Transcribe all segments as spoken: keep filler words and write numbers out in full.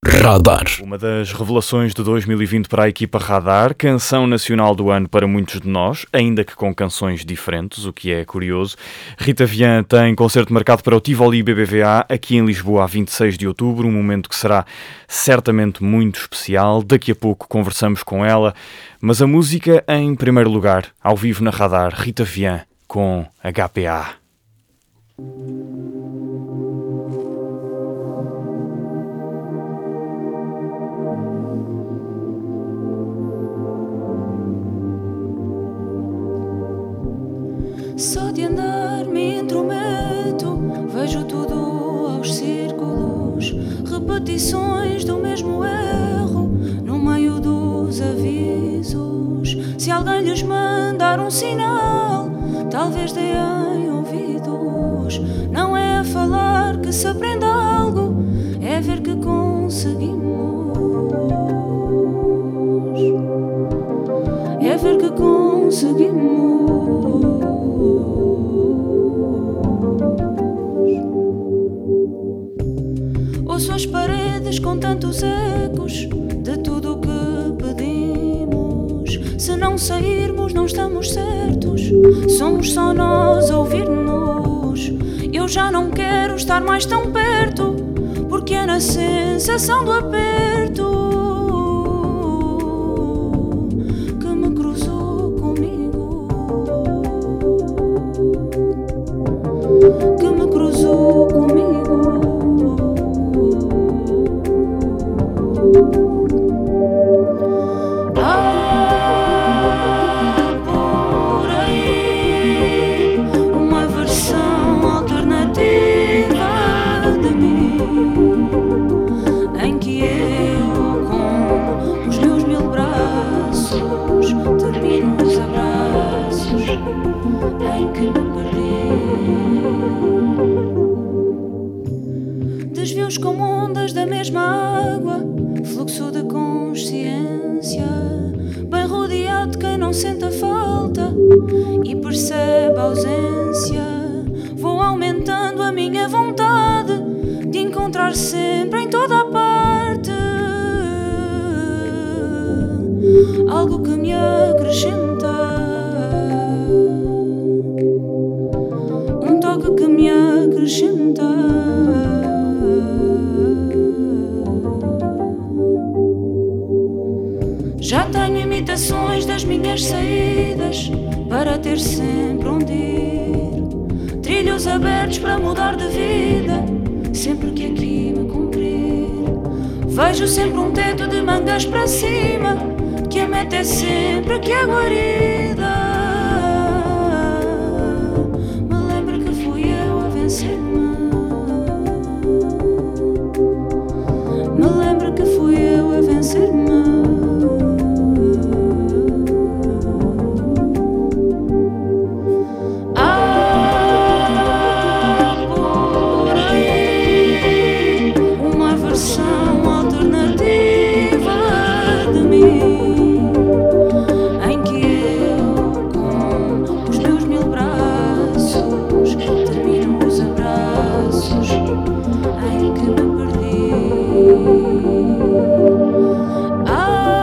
Radar. Uma das revelações de dois mil e vinte para a equipa Radar, canção nacional do ano para muitos de nós, ainda que com canções diferentes, o que é curioso. Rita Vian tem concerto marcado para o Tivoli B B V A, aqui em Lisboa, a vinte e seis de outubro, um momento que será certamente muito especial. Daqui a pouco conversamos com ela, mas a música em primeiro lugar, ao vivo na Radar, Rita Vian com H P A. Só de andar me intrometo, vejo tudo aos círculos, repetições do mesmo erro, no meio dos avisos. Se alguém lhes mandar um sinal, talvez deem ouvidos. Não é a falar que se aprende algo, é ver que conseguimos. É ver que conseguimos. Ouço as paredes com tantos ecos de tudo o que pedimos. Se não sairmos, não estamos certos. Somos só nós a ouvir-nos. Eu já não quero estar mais tão perto, porque é na sensação do aperto que me cruzou comigo. Que me cruzou comigo. Desvios como ondas da mesma água, fluxo de consciência, bem rodeado quem não sente a falta e percebe a ausência. Vou aumentando a minha vontade de encontrar sempre em toda a parte algo que me acrescenta, um toque que me acrescenta. Já tenho imitações das minhas saídas para ter sempre onde ir, trilhos abertos para mudar de vida sempre que aqui me cumprir. Vejo sempre um teto de mangas para cima, que a meta é sempre que a guarida. Me lembro que fui eu a vencer-me. Me lembro que fui eu a vencer-me. Ah,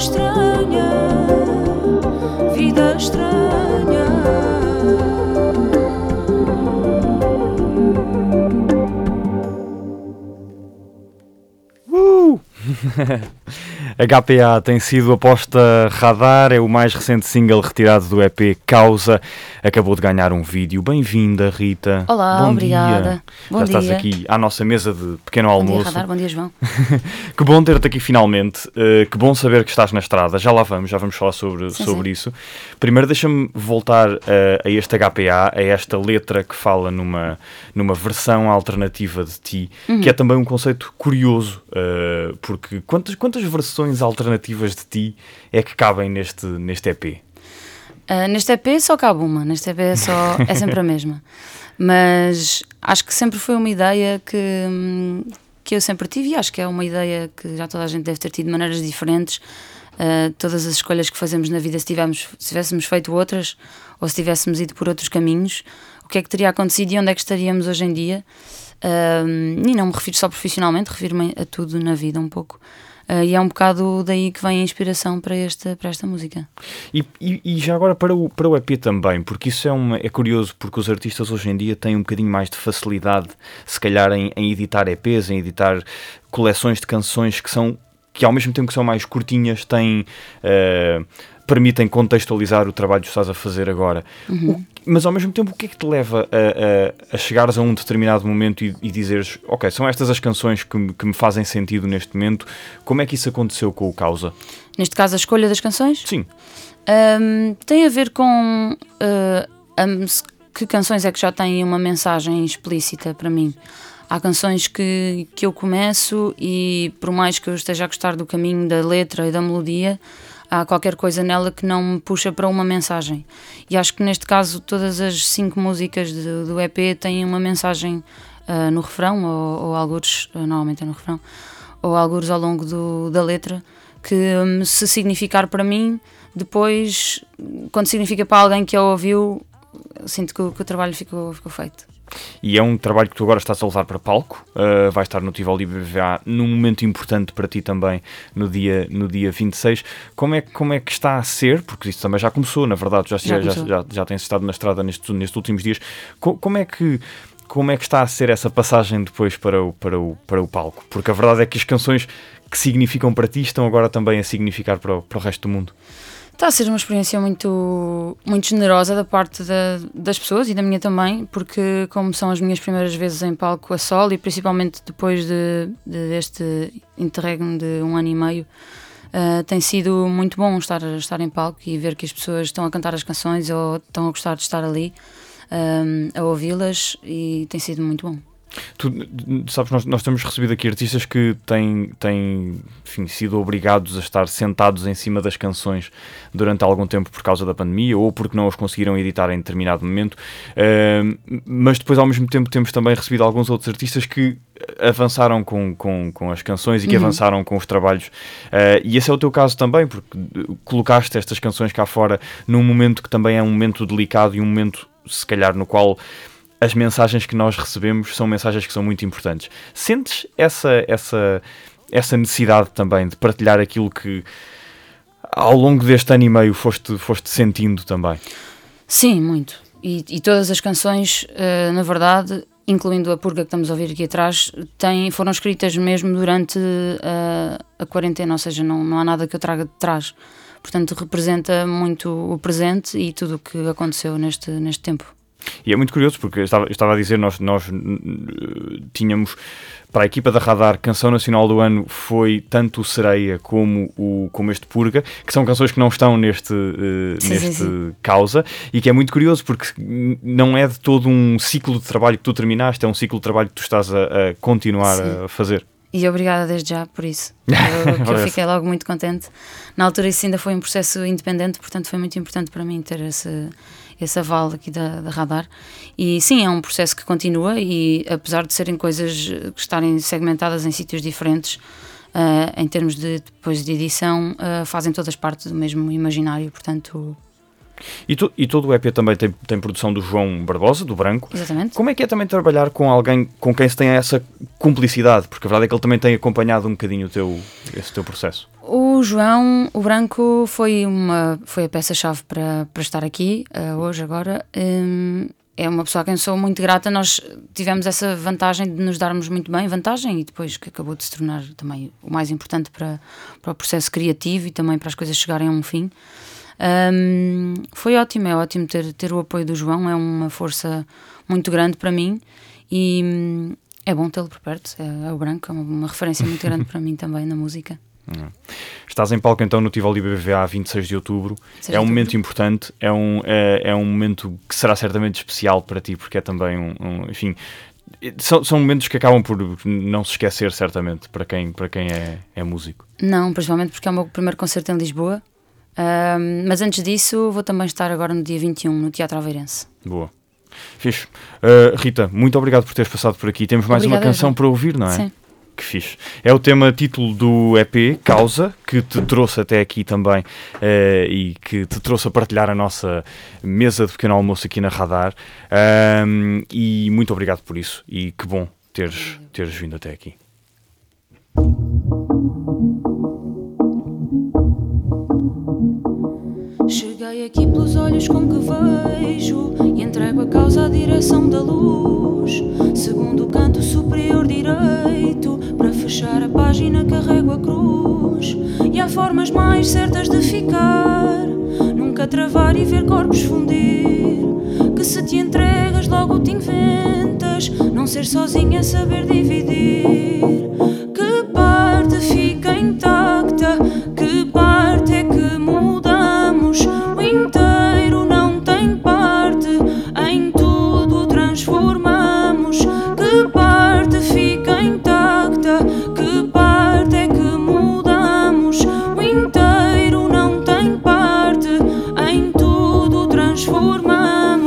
estranha, vida estranha. Uh! H P A tem sido aposta radar, é o mais recente single retirado do E P Causa. Acabou de ganhar um vídeo. Bem-vinda, Rita. Olá, bom obrigada. Dia. Bom Já dia. estás aqui à nossa mesa de pequeno Bom almoço. dia, Radar. Bom dia, João. Que bom ter-te aqui finalmente. Uh, que bom saber que estás na estrada. Já lá vamos, já vamos falar sobre, Sim, sobre sim. isso. Primeiro deixa-me voltar uh, a este H P A, a esta letra que fala numa, numa versão alternativa de ti, Uhum. que é também um conceito curioso, uh, porque quantas, quantas versões alternativas de ti é que cabem neste, neste E P? Uh, neste E P só cabe uma, neste E P é, só, é sempre a mesma. Mas acho que sempre foi uma ideia que, hum, que eu sempre tive e acho que é uma ideia que já toda a gente deve ter tido de maneiras diferentes. Uh, todas as escolhas que fazemos na vida, se, tivéssemos, se tivéssemos feito outras ou se tivéssemos ido por outros caminhos, o que é que teria acontecido e onde é que estaríamos hoje em dia? Uh, e não me refiro só profissionalmente, refiro-me a tudo na vida um pouco. Uh, e é um bocado daí que vem a inspiração para esta, para esta música. E, e, e já agora para o, para o E P também, porque isso é, uma, é curioso, porque os artistas hoje em dia têm um bocadinho mais de facilidade, se calhar, em, em editar E Ps, em editar coleções de canções que são, que ao mesmo tempo que são mais curtinhas, têm, uh, permitem contextualizar o trabalho que estás a fazer agora. Uhum. O, mas ao mesmo tempo, o que é que te leva a, a, a chegares a um determinado momento e, e dizeres, ok, são estas as canções que me, que me fazem sentido neste momento? Como é que isso aconteceu com o Causa? Neste caso, a escolha das canções? Sim. Um, tem a ver com uh, um, que canções é que já têm uma mensagem explícita para mim. Há canções que, que eu começo e por mais que eu esteja a gostar do caminho da letra e da melodia, há qualquer coisa nela que não me puxa para uma mensagem. E acho que neste caso todas as cinco músicas de, do E P têm uma mensagem uh, no refrão, ou, ou algures, uh, normalmente é no refrão, ou algures ao longo do, da letra, que um, se significar para mim, depois, quando significa para alguém que a ouviu, sinto que, o- que o trabalho ficou, ficou feito. E é um trabalho que tu agora estás a levar para palco, uh, vai estar no Tivoli B B V A num momento importante para ti também, no dia, no dia vinte e seis. Como é, como é que está a ser, porque isso também já começou, na verdade, já, Já já, já, começou. já, já tens estado na estrada nestes, nestes últimos dias. Co- como é que... Como é que está a ser essa passagem depois para o, para, o, para o palco? Porque a verdade é que as canções que significam para ti estão agora também a significar para o, para o resto do mundo. Está a ser uma experiência muito, muito generosa da parte da- das pessoas e da minha também, porque como são as minhas primeiras vezes em palco a solo e principalmente depois de, de deste interregno de um ano e meio, uh, tem sido muito bom estar, estar em palco e ver que as pessoas estão a cantar as canções ou estão a gostar de estar ali, um, a ouvi-las, e tem sido muito bom. Tu sabes, nós, nós temos recebido aqui artistas que têm, têm enfim, sido obrigados a estar sentados em cima das canções durante algum tempo por causa da pandemia ou porque não as conseguiram editar em determinado momento, uh, mas depois ao mesmo tempo temos também recebido alguns outros artistas que avançaram com, com, com as canções e que Uhum. avançaram com os trabalhos, uh, e esse é o teu caso também, porque colocaste estas canções cá fora num momento que também é um momento delicado e um momento, se calhar, no qual as mensagens que nós recebemos são mensagens que são muito importantes. Sentes essa, essa, essa necessidade também de partilhar aquilo que ao longo deste ano e meio foste, foste sentindo também? Sim, muito. E, e todas as canções, uh, na verdade, incluindo a Purga que estamos a ouvir aqui atrás, têm, foram escritas mesmo durante uh, a quarentena, ou seja, não, não há nada que eu traga de trás. Portanto, representa muito o presente e tudo o que aconteceu neste, neste tempo. E é muito curioso porque eu estava, eu estava a dizer, nós, nós uh, tínhamos para a equipa da Radar, Canção Nacional do Ano foi tanto o Sereia como, o, como este Purga, que são canções que não estão neste, uh, Sim, neste sim, sim. Causa, e que é muito curioso porque não é de todo um ciclo de trabalho que tu terminaste, é um ciclo de trabalho que tu estás a, a continuar Sim. a fazer. E obrigada desde já por isso. Eu, que eu Parece. fiquei logo muito contente. Na altura isso ainda foi um processo independente, portanto foi muito importante para mim ter esse, esse aval aqui da, da Radar. E sim, é um processo que continua e apesar de serem coisas que estarem segmentadas em sítios diferentes, uh, em termos de, depois de edição, uh, fazem todas parte do mesmo imaginário, portanto... E, tu, e todo o E P também tem, tem produção do João Barbosa, do Branco. Exatamente. Como é que é também trabalhar com alguém com quem se tem essa cumplicidade? Porque a verdade é que ele também tem acompanhado um bocadinho o teu, esse teu processo. O João, o Branco, foi, uma, foi a peça-chave para, para estar aqui uh, hoje, agora. Um, é uma pessoa a quem sou muito grata. Nós tivemos essa vantagem de nos darmos muito bem, vantagem, e depois que acabou de se tornar também o mais importante para, para o processo criativo e também para as coisas chegarem a um fim. Um, foi ótimo, é ótimo ter, ter o apoio do João, é uma força muito grande para mim e um, é bom tê-lo por perto. É, é o Branco, é uma, uma referência muito grande para mim também na música. Hum. Estás em palco então no Tivoli B B V A vinte e seis de outubro. É um momento importante, é um, é, é um momento que será certamente especial para ti, porque é também um, um enfim, são, são momentos que acabam por não se esquecer certamente para quem, para quem é, é músico. Não, principalmente porque é o meu primeiro concerto em Lisboa, um, mas antes disso vou também estar agora no dia vinte e um no Teatro Aveirense. Boa. Fixe. Uh, Rita, muito obrigado por teres passado por aqui. Temos mais Obrigada, uma canção João. para ouvir, não é? Sim. Que fixe. É o tema título do E P, Causa, que te trouxe até aqui também uh, e que te trouxe a partilhar a nossa mesa de pequeno almoço aqui na Radar. Um, e muito obrigado por isso. E que bom teres, teres vindo até aqui. Cheguei aqui pelos olhos com que vejo e entrego a causa à direção da luz. Segundo o canto superior direito, para fechar a página carrego a cruz. E há formas mais certas de ficar, nunca travar e ver corpos fundir. Que se te entregas logo te inventas, não ser sozinha é saber dividir. Que parte fica intacta, que parte é que mudamos. O inteiro não tem parte, em tudo transformamos. Que parte fica intacta, que parte é que mudamos. O inteiro não tem parte, em tudo transformamos.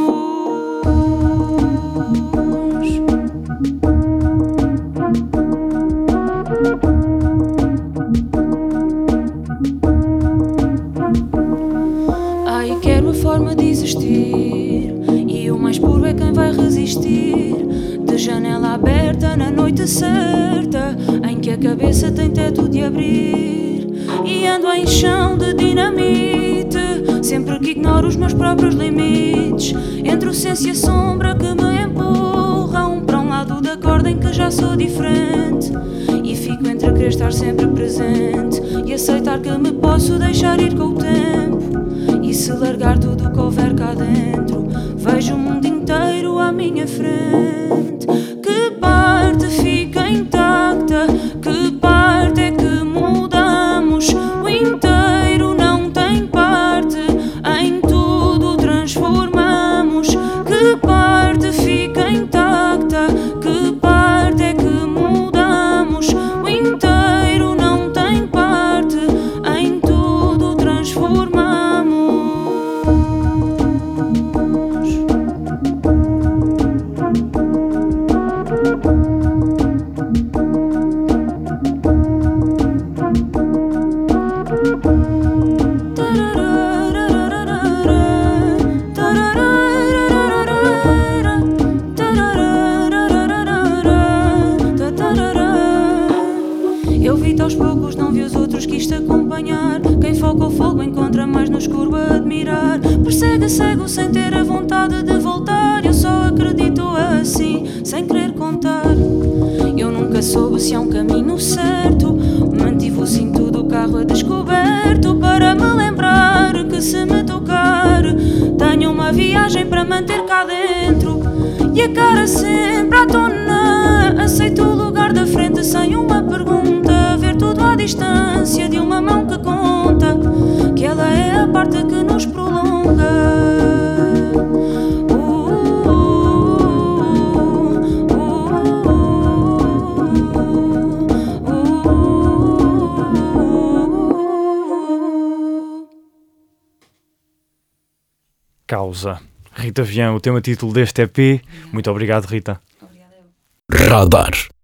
Ai, quero a forma de existir, e o mais puro é quem vai resistir. De janela aberta na noite certa, em que a cabeça tem teto de abrir. E ando em chão de dinamite, sempre que ignoro os meus próprios limites. Entre o senso e a sombra que me empurram para um lado da corda em que já sou diferente. E fico entre querer estar sempre presente e aceitar que me posso deixar ir com o tempo. E se largar tudo o que houver cá dentro, vejo o mundo inteiro à minha frente. Que parte fica intacta, que parte é que mudamos. O inteiro não tem parte, em tudo transformamos. Que parte fica intacta, que parte é que mudamos. O inteiro não tem parte, em tudo transformamos. Eu vi-te aos poucos, não vi os outros, quis-te acompanhar. Quem foca o fogo encontra mais no escuro a admirar. Persegue cego sem ter a vontade de voltar. Eu só acredito assim, sem querer contar. Eu nunca soube se há um caminho certo. Mantive o cinto do carro a descoberto, para me lembrar que se me tocar tenho uma viagem para manter cá dentro. E a cara sempre à tona, aceito o lugar da frente sem uma pergunta. Ver tudo à distância de uma mão que conta, que ela é a parte que nos prolonga. Causa. Rita Vian, o tema título deste E P. Muito obrigado, Rita. Obrigada. Radar.